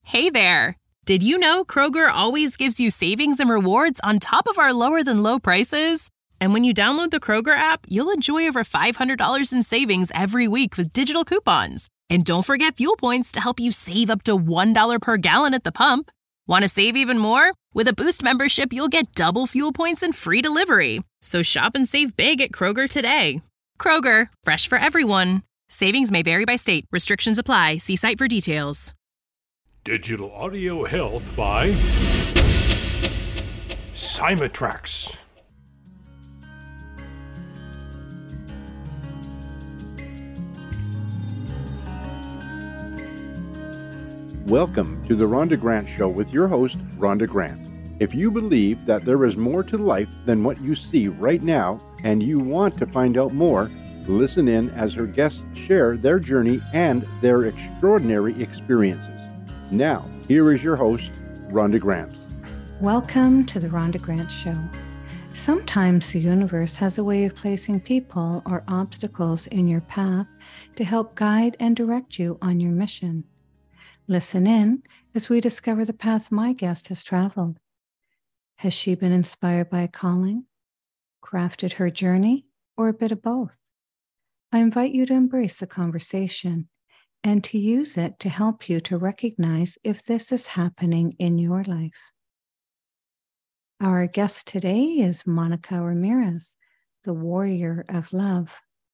Hey there! Did you know Kroger always gives you savings and rewards on top of our lower-than-low prices? And when you download the Kroger app, you'll enjoy over $500 in savings every week with digital coupons. And don't forget fuel points to help you save up to $1 per gallon at the pump. Want to save even more? With a Boost membership, you'll get double fuel points and free delivery. So shop and save big at Kroger today. Kroger, fresh for everyone. Savings may vary by state. Restrictions apply. See site for details. Digital Audio Health by Symatrax. Welcome to the Rhonda Grant Show with your host, Rhonda Grant. If you believe that there is more to life than what you see right now, and you want to find out more, listen in as her guests share their journey and their extraordinary experiences. Now, here is your host, Rhonda Grant. Welcome to the Rhonda Grant Show. Sometimes the universe has a way of placing people or obstacles in your path to help guide and direct you on your mission. Listen in as we discover the path my guest has traveled. Has she been inspired by a calling, crafted her journey, or a bit of both? I invite you to embrace the conversation and to use it to help you to recognize if this is happening in your life. Our guest today is Monica Ramirez, the warrior of love.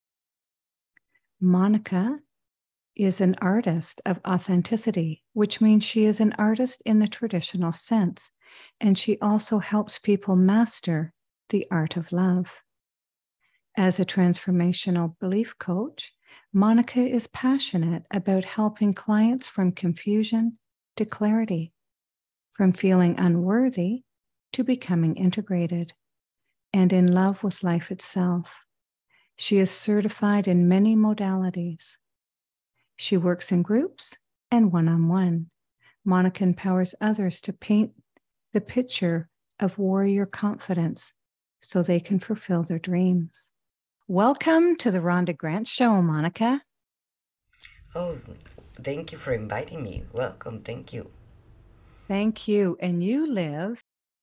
Monica is an artist of authenticity, which means she is an artist in the traditional sense, and she also helps people master the art of love. As a transformational belief coach, Monica is passionate about helping clients from confusion to clarity, from feeling unworthy to becoming integrated, and in love with life itself. She is certified in many modalities. She works in groups and one-on-one. Monica empowers others to paint the picture of warrior confidence so they can fulfill their dreams. Welcome to the Rhonda Grant Show, Monica. Oh, thank you for inviting me. Welcome. Thank you. Thank you. And you live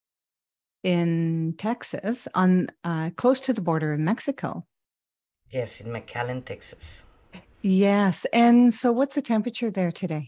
in Texas, on close to the border of Mexico. Yes, in McAllen, Texas. Yes. And so what's the temperature there today?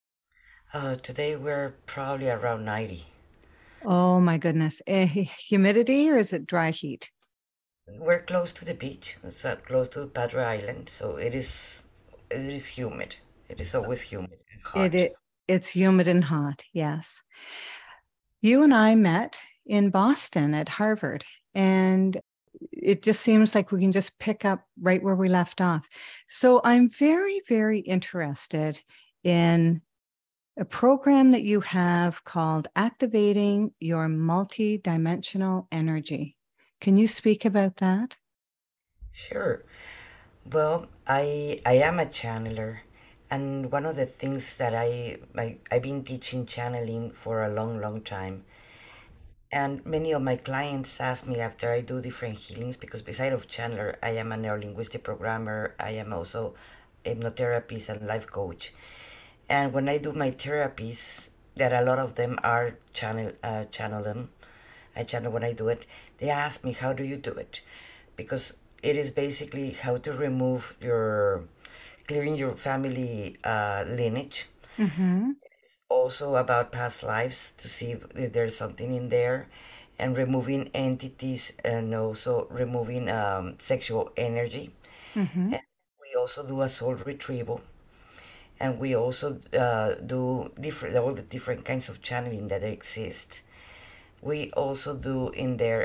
Today we're probably around 90. Oh, my goodness. Humidity, or is it dry heat? We're close to the beach. It's close to Padre Island, so it is humid. It is always humid and hot. It's humid and hot, yes. You and I met in Boston at Harvard, and it just seems like we can just pick up right where we left off. So I'm very, very interested in a program that you have called Activating Your Multidimensional Energy. Can you speak about that? Sure. Well, I am a channeler, and one of the things that I've been teaching channeling for a long, long time. And many of my clients ask me after I do different healings, because beside of channeler, I am a neurolinguistic programmer. I am also a hypnotherapist and life coach. And when I do my therapies, that a lot of them are channel them. I channel when I do it. They ask me, how do you do it? Because it is basically how to remove clearing your family lineage. Mm-hmm. Also about past lives to see if there's something in there, and removing entities, and also removing sexual energy. Mm-hmm. And we also do a soul retrieval, and we also do all the different kinds of channeling that exist. We also do in there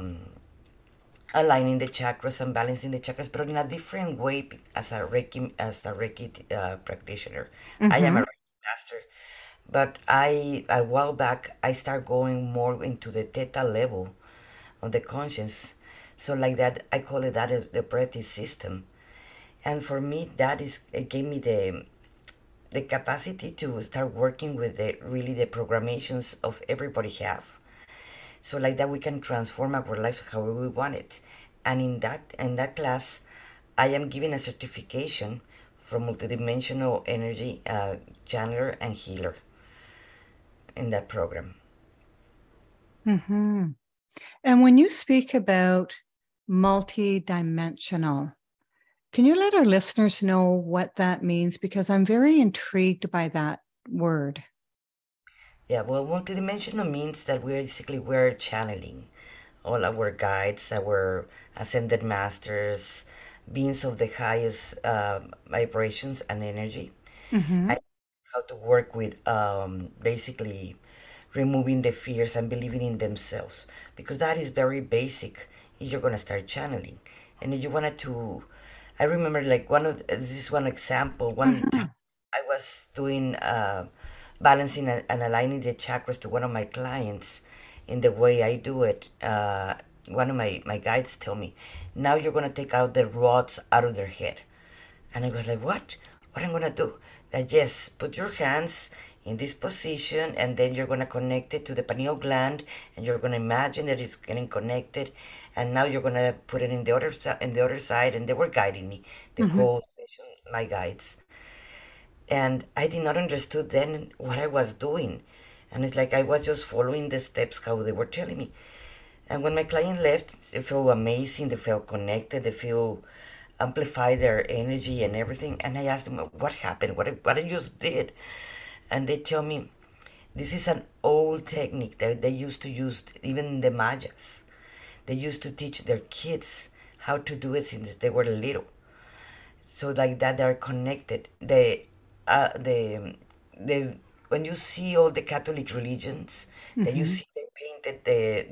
aligning the chakras and balancing the chakras, but in a different way as a Reiki practitioner. Mm-hmm. I am a Reiki master, but a while back I start going more into the theta level of the conscience. So like that, I call it that the operative system. And for me, it gave me the capacity to start working with the programations of everybody have. So like that, we can transform our life however we want it. And in that class, I am given a certification from multidimensional energy channeler and healer. in that program. Mm-hmm. And when you speak about multidimensional, can you let our listeners know what that means? Because I'm very intrigued by that word. Yeah, well, multidimensional means that we're channeling all our guides, our ascended masters, beings of the highest vibrations and energy. Mm-hmm. And how to work with basically removing the fears and believing in themselves, because that is very basic if you're going to start channeling. And if you wanted to, I remember like one example, one Mm-hmm. time I was doing balancing and aligning the chakras to one of my clients. In the way I do it, one of my guides tell me, now you're going to take out the rods out of their head. And I was like, what I'm going to do? Like, yes, put your hands in this position, and then you're going to connect it to the pineal gland, and you're going to imagine that it's getting connected, and now you're going to put it in the other side. And they were guiding me the Mm-hmm. whole session, my guides. And I did not understood then what I was doing. And it's like I was just following the steps how they were telling me. And when my client left, they feel amazing, they feel connected, they feel amplify their energy and everything. And I asked them, what happened? What I just did? And they tell me, this is an old technique that they used to use, even the Mayas. They used to teach their kids how to do it since they were little. So like that, they're connected. The when you see all the Catholic religions, that you Mm-hmm. see they painted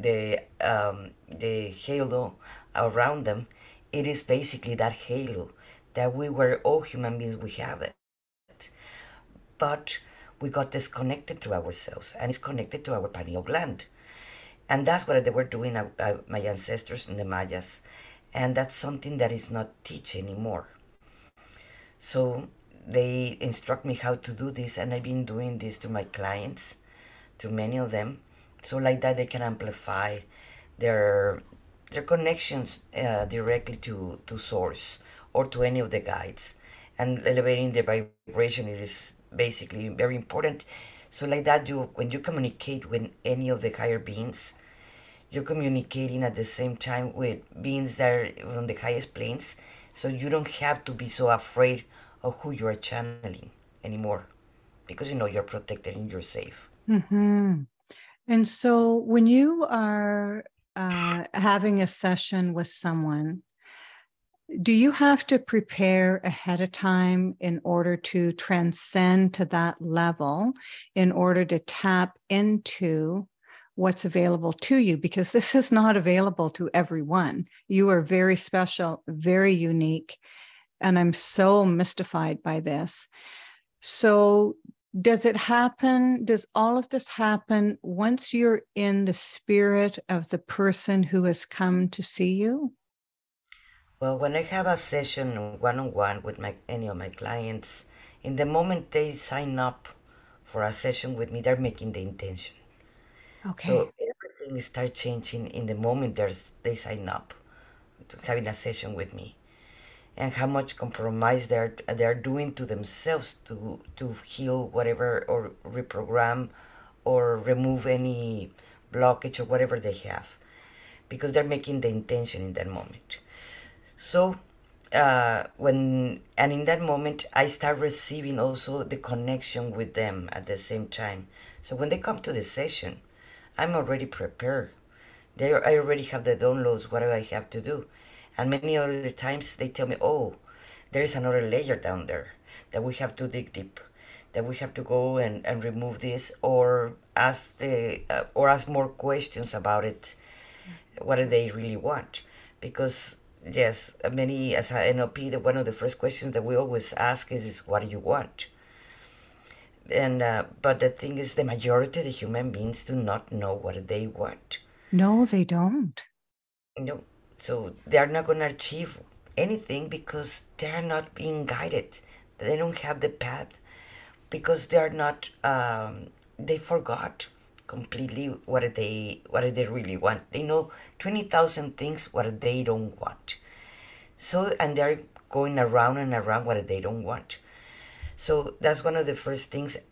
the halo around them. It is basically that halo that we were all human beings. We have it, but we got disconnected to ourselves, and it's connected to our pineal gland, and that's what they were doing. My ancestors and the Mayas, and that's something that is not taught anymore. So they instruct me how to do this, and I've been doing this to my clients, to many of them. So like that, they can amplify their connections directly to source or to any of the guides, and elevating the vibration. It is basically very important. So like that, you when you communicate with any of the higher beings, you're communicating at the same time with beings that are on the highest planes, so you don't have to be so afraid of who you are channeling anymore, because you know you're protected and you're safe. Mm-hmm. And so when you are having a session with someone, do you have to prepare ahead of time in order to transcend to that level, in order to tap into what's available to you? Because this is not available to everyone. You are very special, very unique, and I'm so mystified by this. So does it happen? Does all of this happen once you're in the spirit of the person who has come to see you? Well, when I have a session one-on-one with any of my clients, in the moment they sign up for a session with me, they're making the intention. Okay. So everything starts changing in the moment they sign up to having a session with me, and how much compromise they're doing to themselves to heal whatever, or reprogram, or remove any blockage or whatever they have, because they're making the intention in that moment. So in that moment, I start receiving also the connection with them at the same time. So when they come to the session, I'm already prepared. I already have the downloads, what do I have to do. And many other times they tell me, oh, there is another layer down there that we have to dig deep, that we have to go and remove this, or ask more questions about it. What do they really want? Because yes, many as a NLP, one of the first questions that we always ask is what do you want? And but the thing is, the majority of the human beings do not know what they want. No, they don't. No, so they are not going to achieve anything because they are not being guided. They don't have the path, because they are not. They forgot completely what they really want. They know 20,000 things what they don't want. So, and they're going around and around what they don't want. So that's one of the first things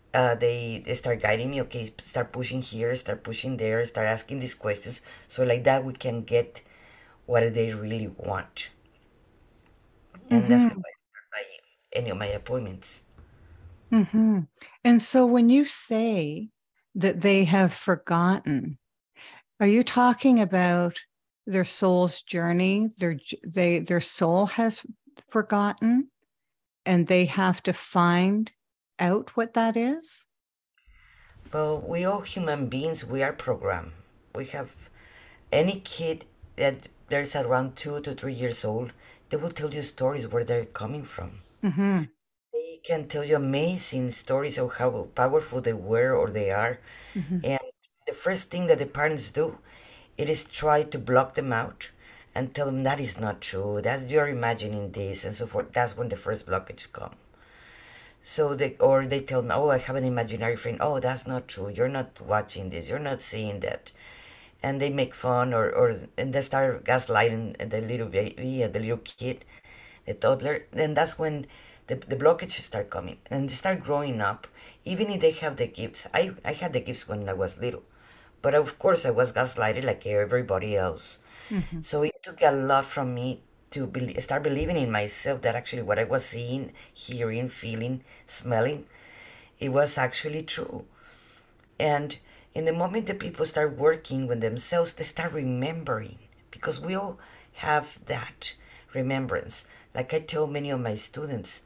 they start guiding me. Okay, start pushing here, start pushing there, start asking these questions. So like that, we can get what they really want, and that's how Mm-hmm. I start any of my appointments. Mm-hmm. And so when you say that they have forgotten, are you talking about their soul's journey? Their soul has forgotten, and they have to find out what that is? Well, we all human beings, we are programmed. We have any kid that there's around 2 to 3 years old, they will tell you stories where they're coming from. Mm-hmm. They can tell you amazing stories of how powerful they were or they are. Mm-hmm. And the first thing that the parents do, it is try to block them out and tell them that is not true. That's you're imagining this and so forth. That's when the first blockage come. So they tell me, oh, I have an imaginary friend. Oh, that's not true. You're not watching this. You're not seeing that. And they make fun or and they start gaslighting the little baby, the little kid, the toddler. Then that's when the blockages start coming and they start growing up. Even if they have the gifts, I had the gifts when I was little, but of course I was gaslighted like everybody else. Mm-hmm. So it took a lot from me to start believing in myself that actually what I was seeing, hearing, feeling, smelling, it was actually true. And in the moment that people start working with themselves, they start remembering because we all have that remembrance. Like I tell many of my students,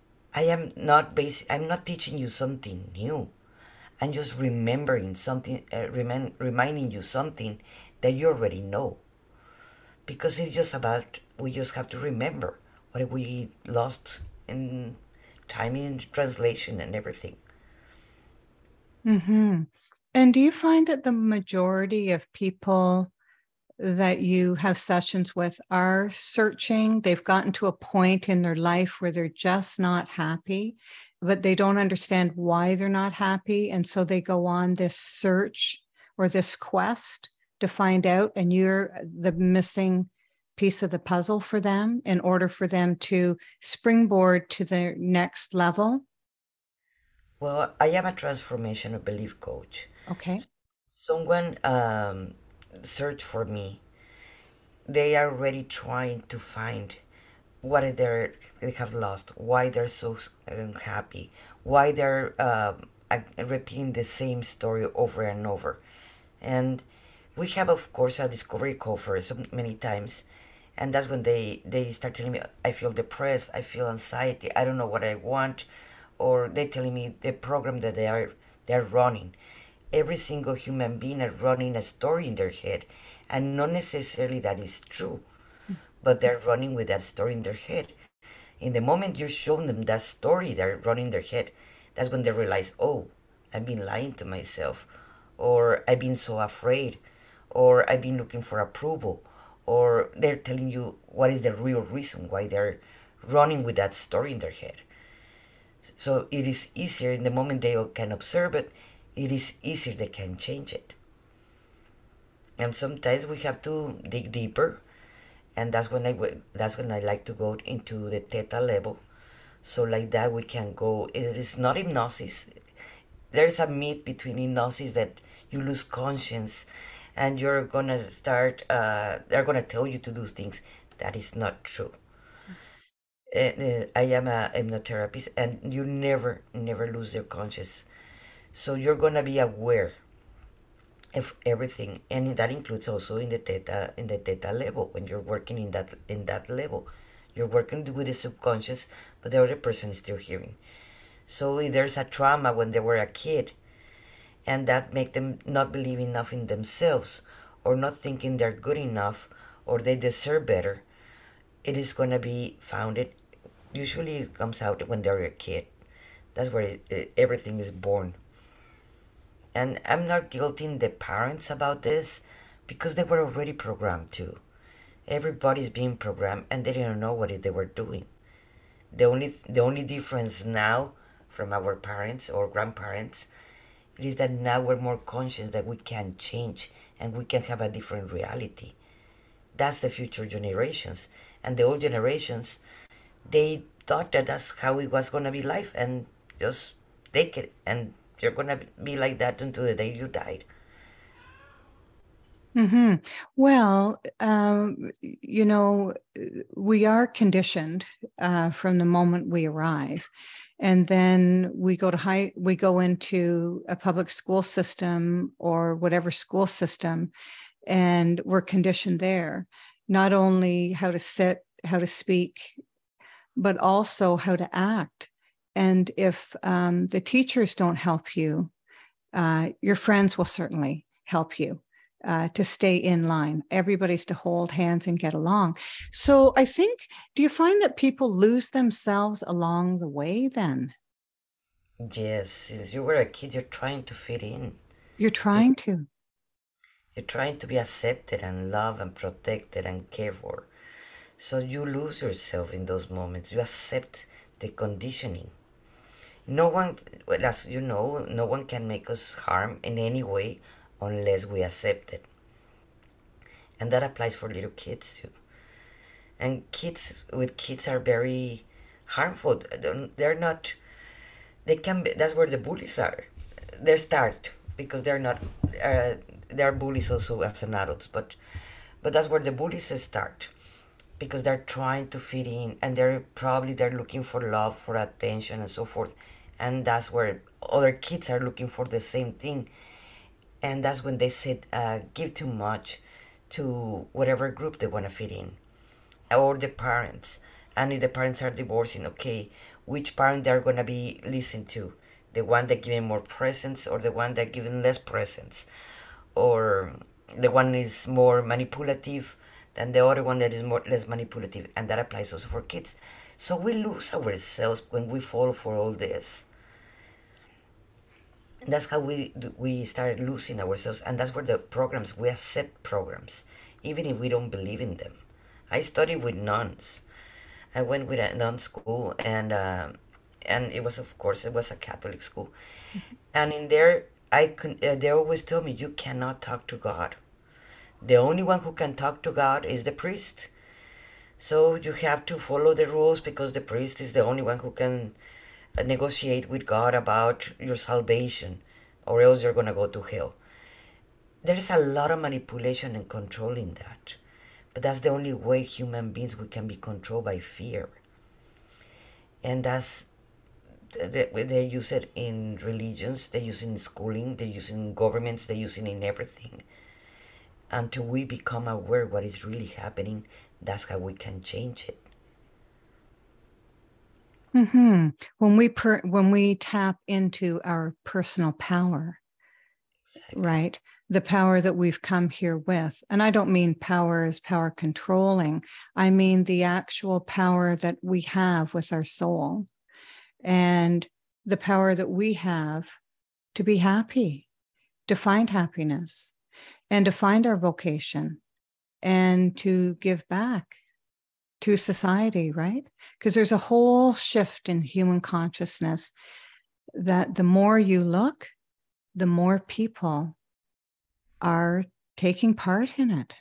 I'm not teaching you something new. I'm just remembering something, reminding you something that you already know. Because it's just about we just have to remember what we lost in timing, translation, and everything. Mm-hmm. And do you find that the majority of people that you have sessions with are searching? They've gotten to a point in their life where they're just not happy, but they don't understand why they're not happy. And so they go on this search or this quest to find out, and you're the missing piece of the puzzle for them in order for them to springboard to their next level. Well, I am a transformational belief coach. Okay. Someone search for me. They are already trying to find what they have lost, why they're so unhappy, why they're repeating the same story over and over. And we have, of course, a discovery call for so many times. And that's when they start telling me, I feel depressed, I feel anxiety, I don't know what I want. Or they're telling me the program that they're running. Every single human being are running a story in their head. And not necessarily that is true, but they're running with that story in their head. In the moment you show them that story they're running in their head, that's when they realize, oh, I've been lying to myself, or I've been so afraid, or I've been looking for approval, or they're telling you what is the real reason why they're running with that story in their head. So it is easier in the moment they can observe it, it is easier they can change it. And sometimes we have to dig deeper, and that's when I like to go into the theta level. So like that we can go. It is not hypnosis. There's a myth between hypnosis that you lose conscience, and you're gonna start. They're gonna tell you to do things. That is not true. I am a hypnotherapist, and you never lose your conscience. So you're gonna be aware of everything, and that includes also in the theta level. When you're working in that level, you're working with the subconscious, but the other person is still hearing. So if there's a trauma when they were a kid, and that make them not believe enough in themselves, or not thinking they're good enough, or they deserve better, it is going to be founded. Usually it comes out when they're a kid. That's where everything is born. And I'm not guilting the parents about this because they were already programmed too. Everybody's being programmed and they didn't know what they were doing. The only difference now from our parents or grandparents is that now we're more conscious that we can change and we can have a different reality. That's the future generations. And the old generations, they thought that that's how it was going to be life, and just take it, and you're gonna be like that until the day you died. Mm-hmm. Well, we are conditioned from the moment we arrive, and then we go into a public school system or whatever school system, and we're conditioned there, not only how to sit, how to speak, but also how to act. And if the teachers don't help you, your friends will certainly help you to stay in line. Everybody's to hold hands and get along. So I think, do you find that people lose themselves along the way then? Yes, since you were a kid, you're trying to fit in. You're trying to. You're trying to be accepted and loved and protected and cared for. So you lose yourself in those moments. You accept the conditioning. No one, well, as you know, no one can make us harm in any way unless we accept it. And that applies for little kids too. And kids are very harmful. They're not, they can be, that's where the bullies are. They start because they're not, they're bullies also as an adults, but that's where the bullies start, because they're trying to fit in, and they're looking for love, for attention, and so forth. And that's where other kids are looking for the same thing. And that's when they said, give too much to whatever group they want to fit in, or the parents. And if the parents are divorcing, okay, which parent they're going to be listened to? The one that giving more presents, or the one that giving less presents? Or the one is more manipulative than the other one that is less manipulative? And that applies also for kids. So we lose ourselves when we fall for all this. And that's how we started losing ourselves. And that's where the programs, we accept programs, even if we don't believe in them. I studied with nuns. I went with a nun school, and it was, of course, it was a Catholic school. Mm-hmm. And in there, they always tell me, you cannot talk to God. The only one who can talk to God is the priest. So you have to follow the rules, because the priest is the only one who can negotiate with God about your salvation, or else you're going to go to hell. There's a lot of manipulation and control in that. But that's the only way human beings, we can be controlled by fear. And that's, they use it in religions, they use it in schooling, they use it in governments, they use it in everything. Until we become aware what is really happening, that's how we can change it. Mm-hmm. When we tap into our personal power, exactly. Right? The power that we've come here with. And I don't mean power as power controlling. I mean the actual power that we have with our soul, and the power that we have to be happy, to find happiness, and to find our vocation, and to give back to society, right? Because there's a whole shift in human consciousness that the more you look, the more people are taking part in it.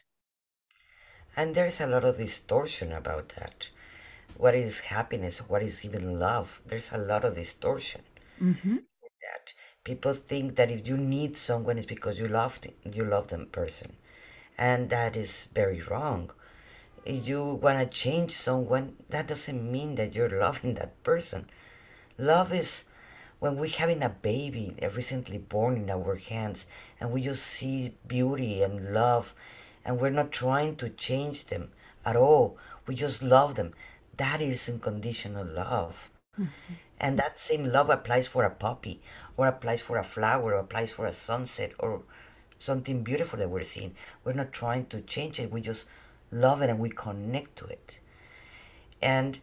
And there's a lot of distortion about that. What is happiness? What is even love? There's a lot of distortion. Mm-hmm. That people think that if you need someone, it's because you love them person, and that is very wrong. If you want to change someone, that doesn't mean that you're loving that person. Love is when we're having a baby recently born in our hands, and we just see beauty and love, and we're not trying to change them at all. We just love them. That is unconditional love. Mm-hmm. And that same love applies for a puppy, or applies for a flower, or applies for a sunset, or something beautiful that we're seeing. We're not trying to change it. We just love it, and we connect to it. And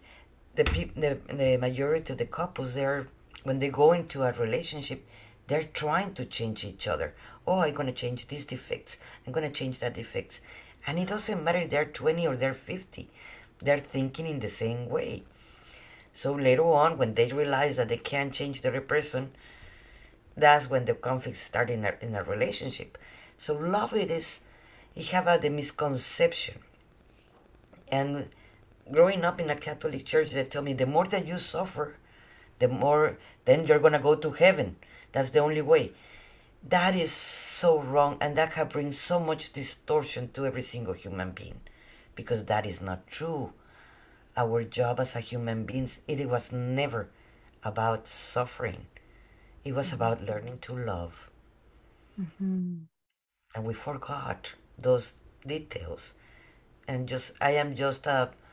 the majority of the couples, when they go into a relationship, they're trying to change each other. Oh, I'm going to change these defects. I'm going to change that defects. And it doesn't matter if they're 20 or they're 50. They're thinking in the same way. So later on, when they realize that they can't change the other person, that's when the conflicts start in a relationship. So love, it have the misconception. And growing up in a Catholic church, they tell me the more that you suffer, the more, then you're gonna go to heaven. That's the only way. That is so wrong, and that can bring so much distortion to every single human being, because that is not true. Our job as a human beings, it was never about suffering. It was about learning to love. Mm-hmm. And we forgot those details. And I am just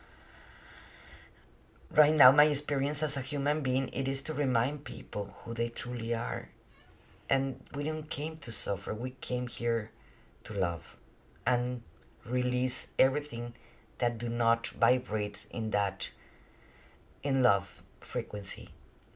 right now, my experience as a human being, it is to remind people who they truly are. And we didn't came to suffer. We came here to love and release everything that do not vibrate in love frequency.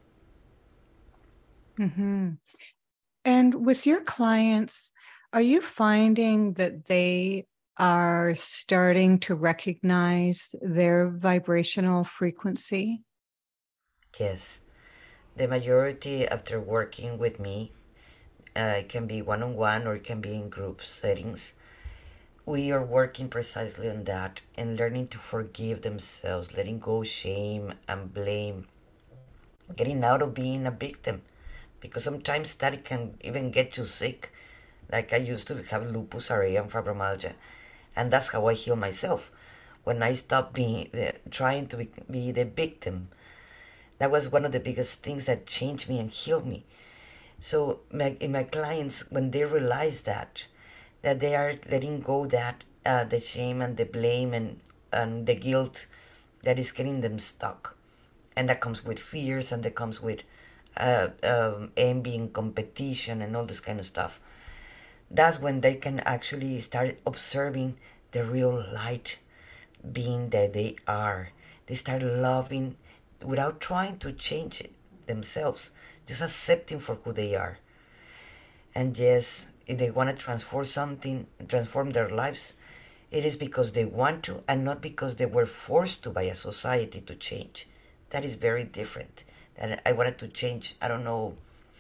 Mm-hmm. And with your clients, are you finding that they are starting to recognize their vibrational frequency? Yes. The majority, after working with me, it can be one-on-one or it can be in group settings. We are working precisely on that and learning to forgive themselves, letting go shame and blame, getting out of being a victim, because sometimes that can even get you sick. Like I used to have lupus, RA, and fibromyalgia, and that's how I heal myself. When I stopped trying to be the victim, that was one of the biggest things that changed me and healed me. So in my clients, when they realize that they are letting go that the shame and the blame and the guilt that is getting them stuck, and that comes with fears, and that comes with envy and competition and all this kind of stuff. That's when they can actually start observing the real light being that they are. They start loving without trying to change it themselves, just accepting for who they are. And yes, if they want to transform their lives, it is because they want to and not because they were forced to by a society to change. That is very different. That I wanted to change, I don't know,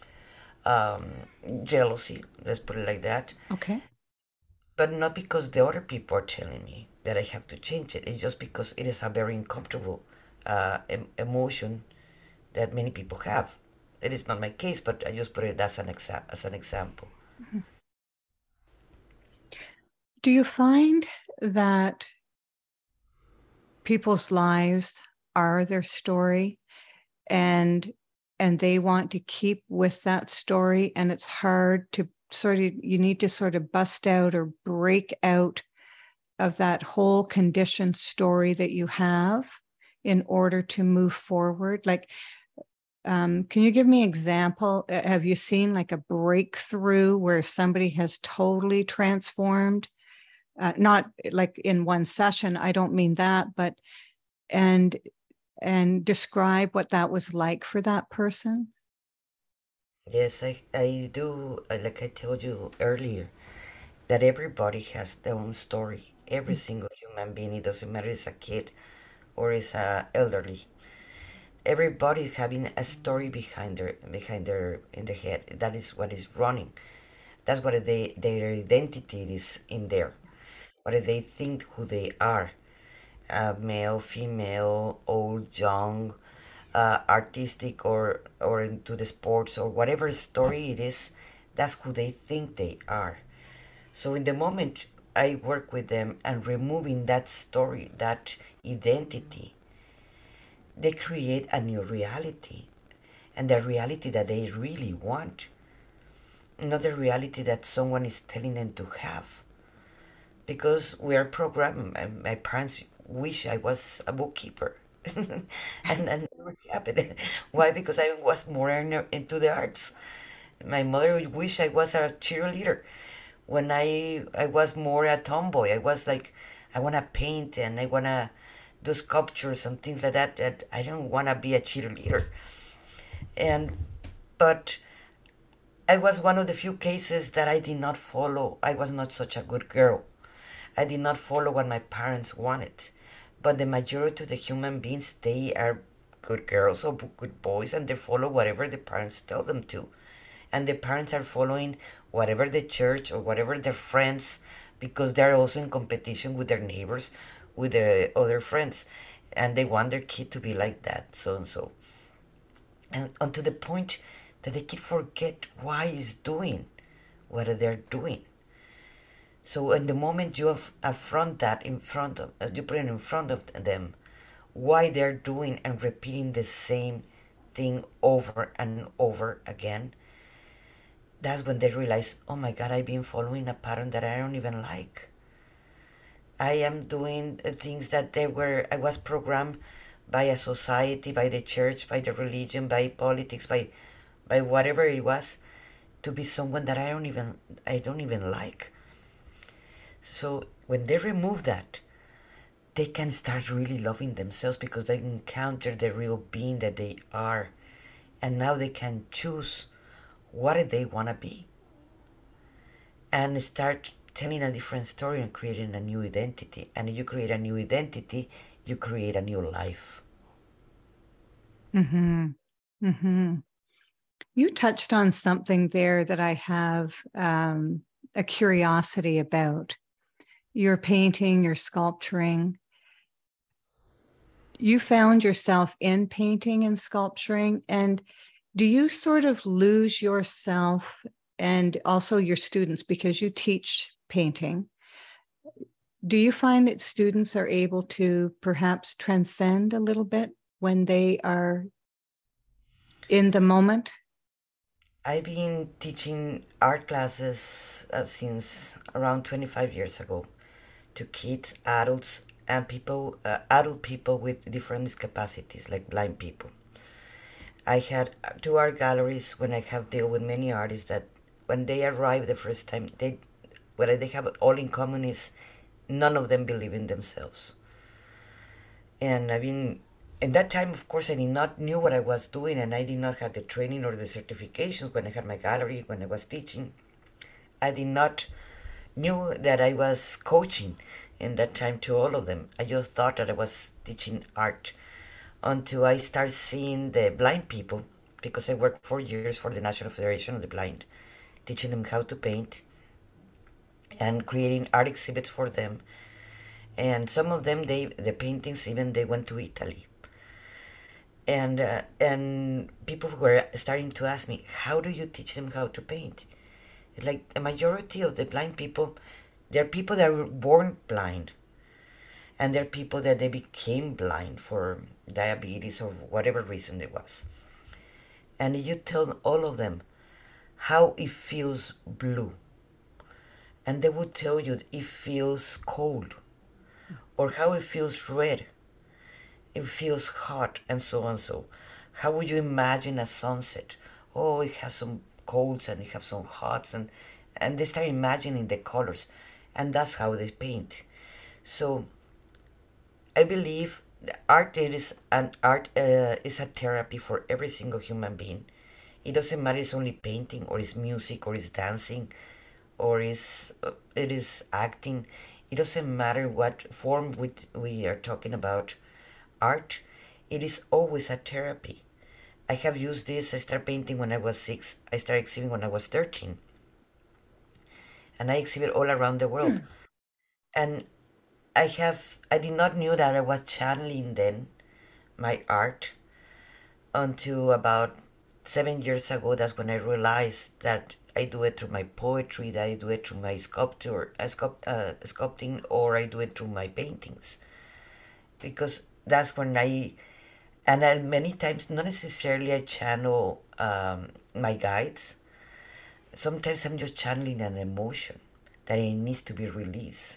jealousy, let's put it like that. Okay. But not because the other people are telling me that I have to change it. It's just because it is a very uncomfortable emotion that many people have. It is not my case, but I just put it as an example. Mm-hmm. Do you find that people's lives are their story, and they want to keep with that story, and it's hard to you need to sort of bust out or break out of that whole conditioned story that you have in order to move forward? Like, can you give me an example? Have you seen like a breakthrough where somebody has totally transformed? Not like in one session, I don't mean that, but and describe what that was like for that person. Yes, I do. Like I told you earlier, that everybody has their own story. Every single human being, it doesn't matter if it's a kid or it's elderly. Everybody having a story behind their in their head. That is what is running. That's what their identity is in there. What do they think who they are? Male, female, old, young, artistic, or into the sports, or whatever story it is. That's who they think they are. So in the moment I work with them and removing that story, that identity, they create a new reality, and the reality that they really want, not the reality that someone is telling them to have. Because we are programmed. My parents wish I was a bookkeeper, and never happened. Why? Because I was more into the arts. My mother would wish I was a cheerleader. When I was more a tomboy. I was like, I want to paint and I want to do sculptures and things like that. That I don't want to be a cheerleader. But I was one of the few cases that I did not follow. I was not such a good girl. I did not follow what my parents wanted. But the majority of the human beings, they are good girls or good boys, and they follow whatever the parents tell them to. And the parents are following whatever the church or whatever their friends, because they're also in competition with their neighbors, with their other friends. And they want their kid to be like that, so and so. and unto the point that the kid forget why he's doing what they're doing. So in the moment you affront that in front of, you put it in front of them, why they're doing and repeating the same thing over and over again, that's when they realize, oh my God, I've been following a pattern that I don't even like. I am doing things that I was programmed by a society, by the church, by the religion, by politics, by whatever it was, to be someone that I don't even like. So when they remove that, they can start really loving themselves because they encounter the real being that they are. And now they can choose what they want to be. And start telling a different story and creating a new identity. And if you create a new identity, you create a new life. Mm-hmm. Mm-hmm. You touched on something there that I have a curiosity about. Your painting, your sculpturing. You found yourself in painting and sculpturing, and do you sort of lose yourself and also your students, because you teach painting? Do you find that students are able to perhaps transcend a little bit when they are in the moment? I've been teaching art classes since around 25 years ago to kids, adults, and people, adult people with different discapacities, like blind people. I had 2 art galleries when I have dealt with many artists that when they arrive the first time, what they have all in common is none of them believe in themselves. And I mean, in that time, of course, I did not knew what I was doing, and I did not have the training or the certifications when I had my gallery, when I was teaching. I did not knew that I was coaching in that time to all of them. I just thought that I was teaching art until I started seeing the blind people, because I worked 4 years for the National Federation of the Blind, teaching them how to paint and creating art exhibits for them. And some of them, the paintings, even they went to Italy. And people were starting to ask me, how do you teach them how to paint? It's like a majority of the blind people, they're people that were born blind. And there are people that they became blind for diabetes or whatever reason it was. And you tell all of them how it feels blue, and they would tell you it feels cold, or how it feels red, it feels hot, and so on. So how would you imagine a sunset? Oh, it has some colds and it has some hots, and they start imagining the colors, and that's how they paint. So I believe art is a therapy for every single human being. It doesn't matter it's only painting or it's music or it's dancing or it is acting. It doesn't matter what form we are talking about art. It is always a therapy. I have used this. I started painting when I was 6. I started exhibiting when I was 13. And I exhibit all around the world. And I did not know that I was channeling then my art until about 7 years ago. That's when I realized that I do it through my poetry, that I do it through my sculpting, or I do it through my paintings. Because that's when many times, not necessarily I channel my guides. Sometimes I'm just channeling an emotion that it needs to be released.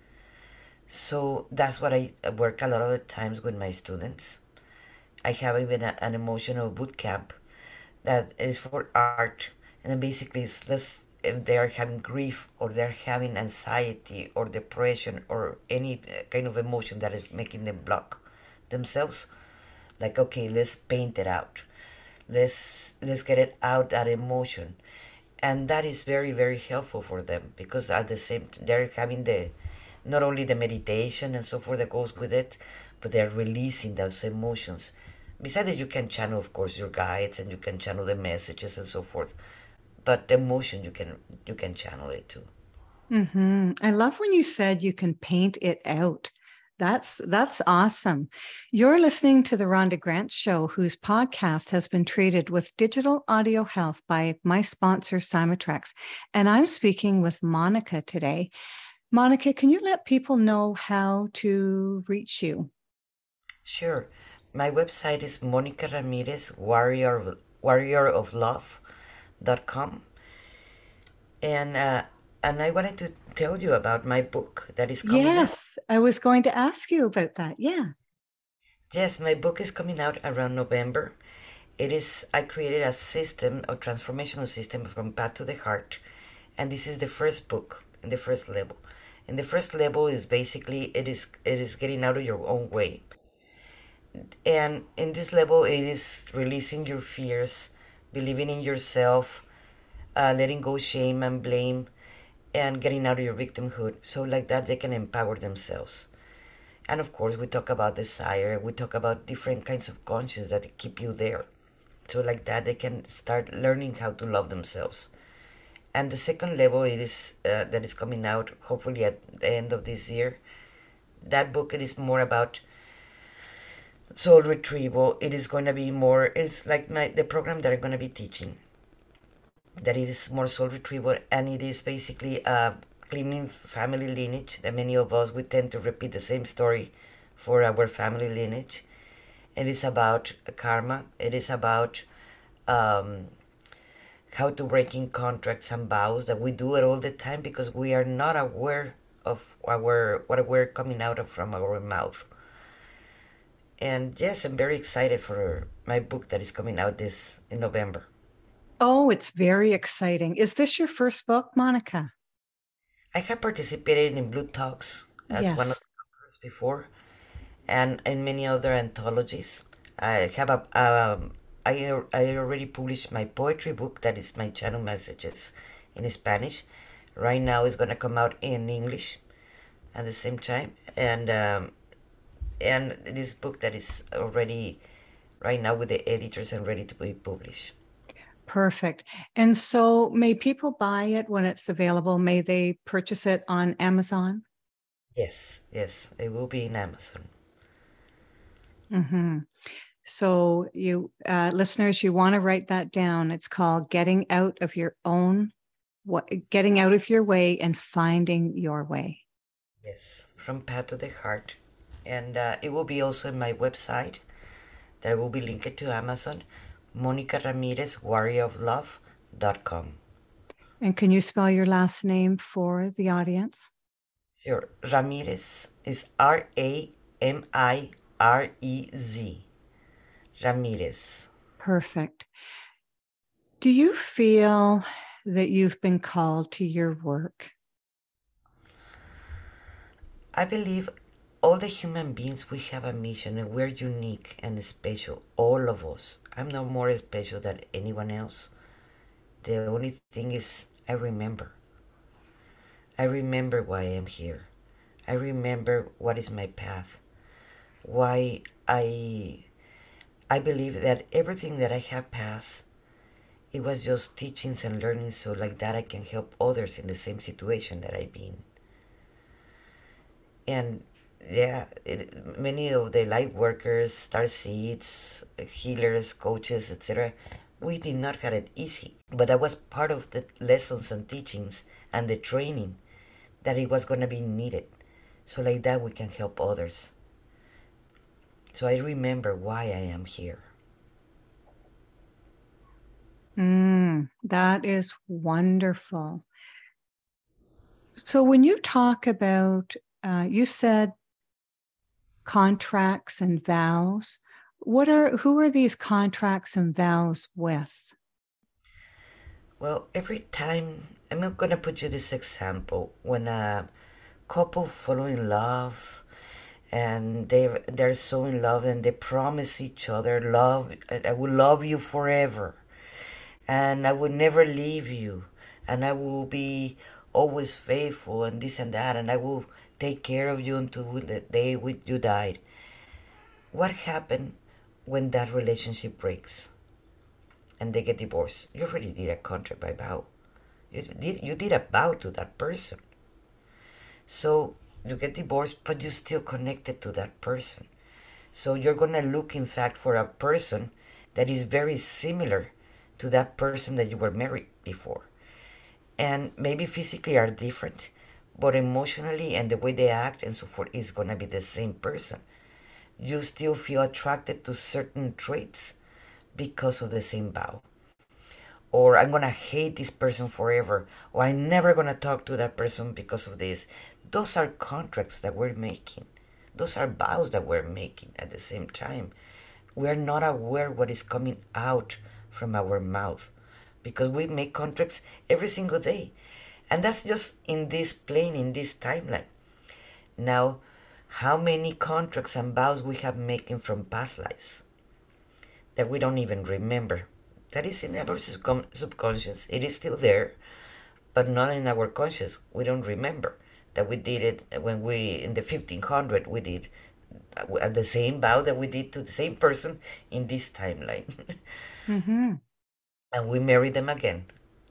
So that's what I work a lot of the times with my students. I have even an emotional boot camp that is for art, and then basically it's this, if they are having grief or they're having anxiety or depression or any kind of emotion that is making them block themselves, like, okay, let's paint it out, let's get it out, that emotion. And that is very, very helpful for them, because at the same time they're having not only the meditation and so forth that goes with it, but they're releasing those emotions. Besides that, you can channel, of course, your guides, and you can channel the messages and so forth. But the emotion, you can channel it too. Mm-hmm. I love when you said you can paint it out. That's awesome. You're listening to the Rhonda Grant Show, whose podcast has been treated with digital audio health by my sponsor, Symatrex. And I'm speaking with Monica today. Monica, can you let people know how to reach you? Sure. My website is Monica Ramirez, warrioroflove.com. And I wanted to tell you about my book that is coming out. Yes, I was going to ask you about that. Yeah. Yes, my book is coming out around November. I created a system, a transformational system from Path to the Heart. And this is the first book in the first level. And the first level is basically, it is getting out of your own way. And in this level, it is releasing your fears, believing in yourself, letting go shame and blame, and getting out of your victimhood. So like that, they can empower themselves. And of course, we talk about desire. We talk about different kinds of conscience that keep you there. So like that, they can start learning how to love themselves. And the second level that is coming out, hopefully at the end of this year. That book, it is more about soul retrieval. It is going to be more, it's like the program that I'm going to be teaching. That it is more soul retrieval, and it is basically cleaning family lineage. That many of us, we tend to repeat the same story for our family lineage. It is about karma. It is about how to break in contracts and vows, that we do it all the time because we are not aware of what we're coming out of from our mouth. And yes, I'm very excited for my book that is coming out in November. Oh, it's very exciting. Is this your first book, Monica? I have participated in Blue Talks as one of the authors before, and in many other anthologies. I already published my poetry book, that is my channel messages in Spanish. Right now it's going to come out in English at the same time, and this book that is already right now with the editors and ready to be published. Perfect. And so may people buy it when it's available? May they purchase it on Amazon? Yes, it will be in Amazon. Mm-hmm. So you listeners, you want to write that down. It's called Getting Out of Your Way and Finding Your Way. Yes, from Path to the Heart. And it will be also in my website that will be linked to Amazon, Monica Ramirez, warrioroflove.com. And can you spell your last name for the audience? Sure. Ramirez is Ramirez. Ramirez. Perfect. Do you feel that you've been called to your work? I believe all the human beings, we have a mission, and we're unique and special, all of us. I'm no more special than anyone else. The only thing is, I remember why I am here. I remember what is my path, why I believe that everything that I have passed, it was just teachings and learning, so like that I can help others in the same situation that I've been. And yeah, many of the light workers, star seeds, healers, coaches, etc., we did not have it easy. But that was part of the lessons and teachings and the training that it was going to be needed. So like that we can help others. So I remember why I am here. That is wonderful. So when you talk about, you said contracts and vows. Who are these contracts and vows with? Well, every time, I'm not going to put you this example. When a couple fall in love and they're so in love and they promise each other love, I will love you forever, and I will never leave you, and I will be always faithful, and this and that, and I will take care of you until the day you died. What happened when that relationship breaks and they get divorced? You already did a contract by vow. You did a vow to that person. So you get divorced, but you're still connected to that person. So you're going to look, in fact, for a person that is very similar to that person that you were married before. And maybe physically are different, but emotionally and the way they act and so forth is going to be the same person. You still feel attracted to certain traits because of the same vow. Or I'm going to hate this person forever, or I'm never going to talk to that person because of this. Those are contracts that we're making. Those are vows that we're making at the same time. We're not aware what is coming out from our mouth because we make contracts every single day. And that's just in this plane, in this timeline. Now, how many contracts and vows we have making from past lives that we don't even remember? That is in our subconscious. It is still there, but not in our conscious. We don't remember that we did it when we, in the 1500, we did the same vow that we did to the same person in this timeline. Mm-hmm. And we married them again.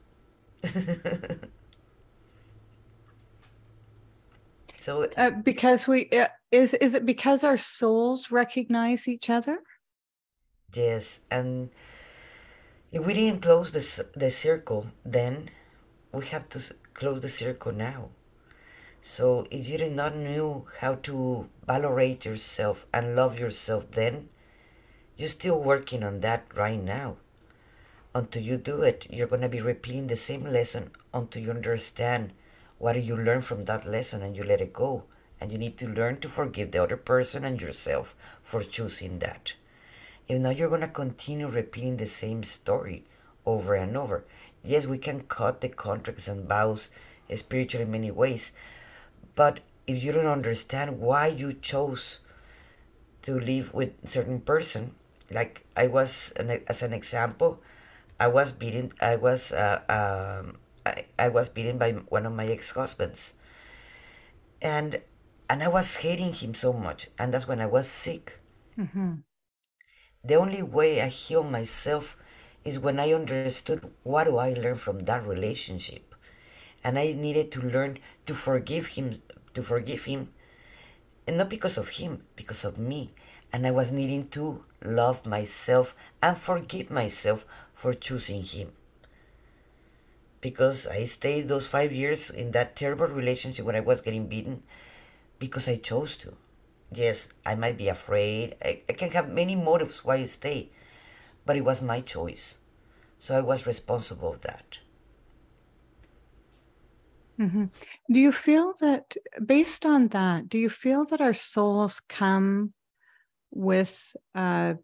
So because we is it because our souls recognize each other? yes, and if we didn't close the circle then, we have to close the circle now. So if you did not know how to valorate yourself and love yourself then, you're still working on that right now. Until you do it, you're going to be repeating the same lesson until you understand what you learn from that lesson and you let it go. And you need to learn to forgive the other person and yourself for choosing that. If not, you're going to continue repeating the same story over and over. Yes, we can cut the contracts and vows spiritually in many ways, but if you don't understand why you chose to live with a certain person, like I was, as an example, I was beaten. I was beaten by one of my ex-husbands, and I was hating him so much, and that's when I was sick. Mm-hmm. The only way I healed myself is when I understood what do I learn from that relationship. And I needed to learn to forgive him, and not because of him, because of me. And I was needing to love myself and forgive myself for choosing him. Because I stayed those 5 years in that terrible relationship when I was getting beaten because I chose to. Yes, I might be afraid. I can have many motives why I stay, but it was my choice. So I was responsible of that. Mm-hmm. Do you feel that, based on that, do you feel that our souls come with, I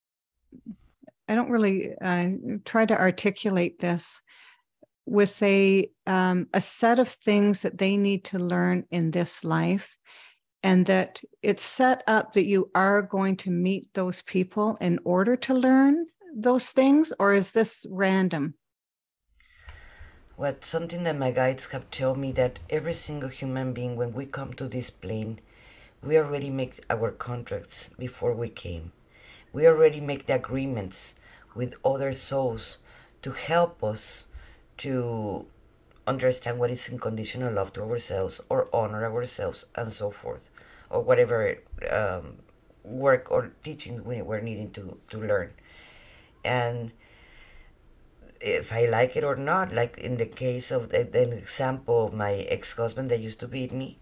don't really try to articulate this, with a set of things that they need to learn in this life, and that it's set up that you are going to meet those people in order to learn those things, or is this random? Well, something that my guides have told me, that every single human being, when we come to this plane, we already make our contracts before we came. We already make the agreements with other souls to help us to understand what is unconditional love to ourselves, or honor ourselves, and so forth, or whatever work or teachings we're needing to learn. And if I like it or not, like in the case of the example of my ex-husband that used to beat me,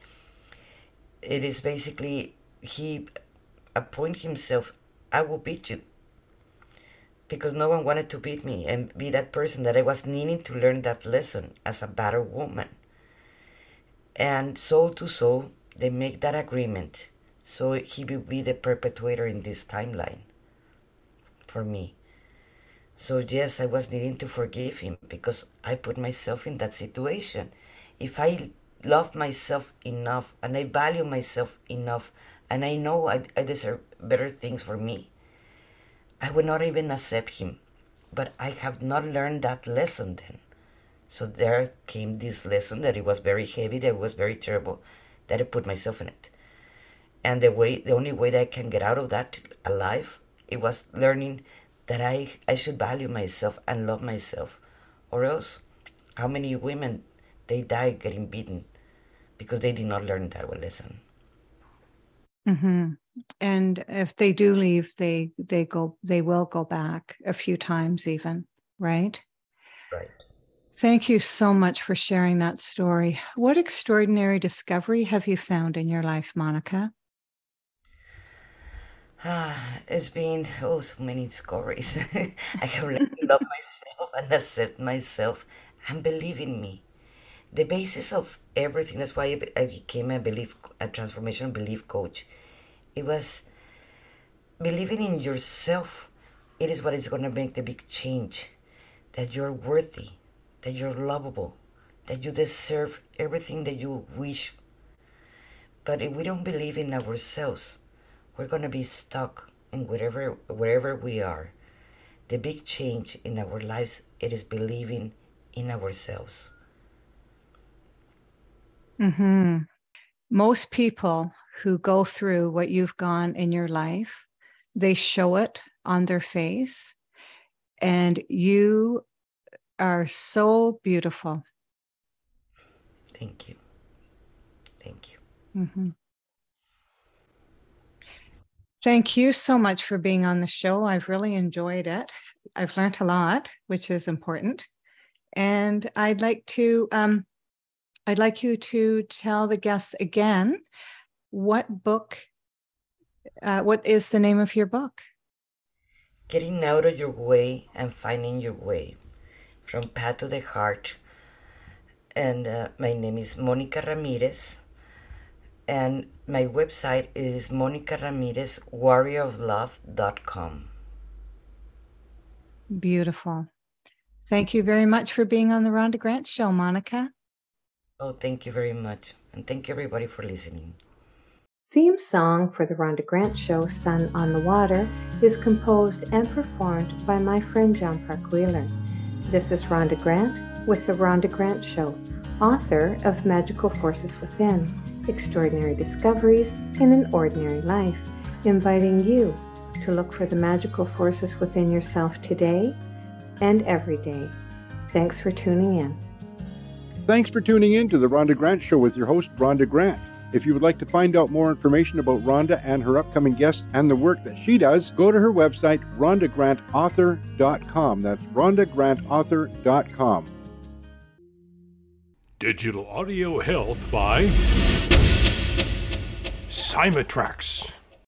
it is basically, he appointed himself, I will beat you. Because no one wanted to beat me and be that person that I was needing to learn that lesson as a better woman. And soul to soul, they make that agreement. So he will be the perpetuator in this timeline for me. So yes, I was needing to forgive him because I put myself in that situation. If I love myself enough and I value myself enough and I know I deserve better things for me, I would not even accept him. But I have not learned that lesson then. So there came this lesson that it was very heavy, that it was very terrible, that I put myself in it. And the only way that I can get out of that alive, it was learning that I should value myself and love myself. Or else, how many women, they die getting beaten because they did not learn that lesson. Mm-hmm. And if they do leave, they will go back a few times even, right? Right. Thank you so much for sharing that story. What extraordinary discovery have you found in your life, Monica? It's been so many discoveries. I have learned to love myself and accept myself and believe in me. The basis of everything. That's why I became a transformational belief coach. It was believing in yourself. It is what is going to make the big change. That you're worthy, that you're lovable, that you deserve everything that you wish. But if we don't believe in ourselves, we're going to be stuck in wherever we are. The big change in our lives, it is believing in ourselves. Mm-hmm. Most people who go through what you've gone in your life, they show it on their face, and you are so beautiful. Thank you. Thank you. Mm-hmm. Thank you so much for being on the show. I've really enjoyed it. I've learned a lot, which is important. And I'd like you to tell the guests again what is the name of your book? Getting Out of Your Way and Finding Your Way, From Path to the Heart. And my name is Monica Ramirez. And my website is monicaramirezwarrioroflove.com. Beautiful. Thank you very much for being on the Rhonda Grant Show, Monica. Oh, thank you very much. And thank you everybody for listening. Theme song for the Rhonda Grant Show, Sun on the Water, is composed and performed by my friend John Park Wheeler. This is Rhonda Grant with the Rhonda Grant Show, author of Magical Forces Within, Extraordinary Discoveries in an Ordinary Life, inviting you to look for the magical forces within yourself today and every day. Thanks for tuning in. Thanks for tuning in to the Rhonda Grant Show with your host, Rhonda Grant. If you would like to find out more information about Rhonda and her upcoming guests and the work that she does, go to her website, rhondagrantauthor.com. That's rhondagrantauthor.com. Digital Audio Health by Cymatrax.